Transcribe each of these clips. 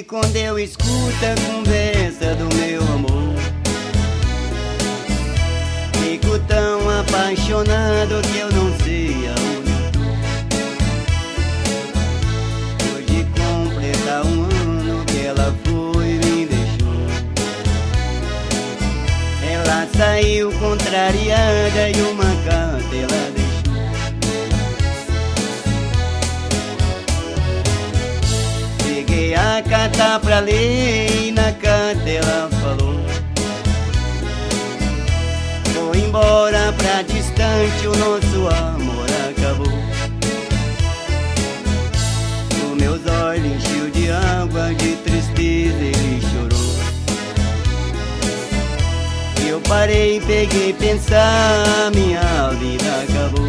quando eu escuto a conversa do meu amor, fico tão apaixonado que eu não sei aonde eu tô. Hoje completa um ano que ela foi e me deixou. Ela saiu contrariada e uma carta ela deixou. Peguei a carta pra ler e na carta ela falou: vou embora pra distante, o nosso amor acabou. Os meus olhos encheu de água, de tristeza ele chorou. Eu parei, peguei pensar, minha vida acabou.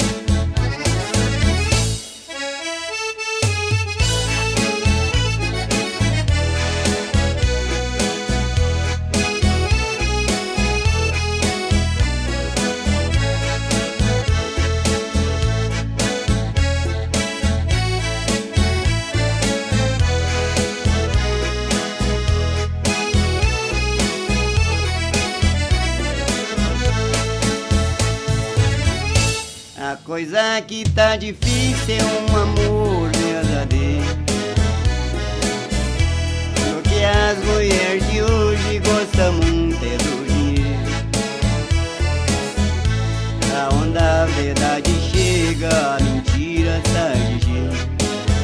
A coisa que tá difícil é um amor verdadeiro, porque as mulheres de hoje gostam muito é do dinheiro. Aonde a verdade chega, a mentira sai de jeito.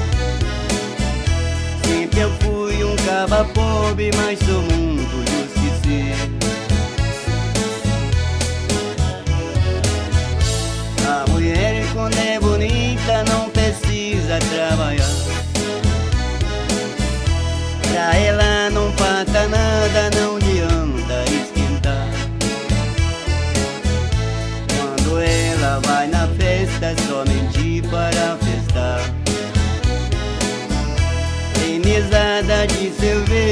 Sempre eu fui um caba pobre, mas sou muito justiceiro. A mulher quando é bonita não precisa trabalhar, pra ela não falta nada, não adianta esquentar. Quando ela vai na festa somente para festar, tem mesada de cerveja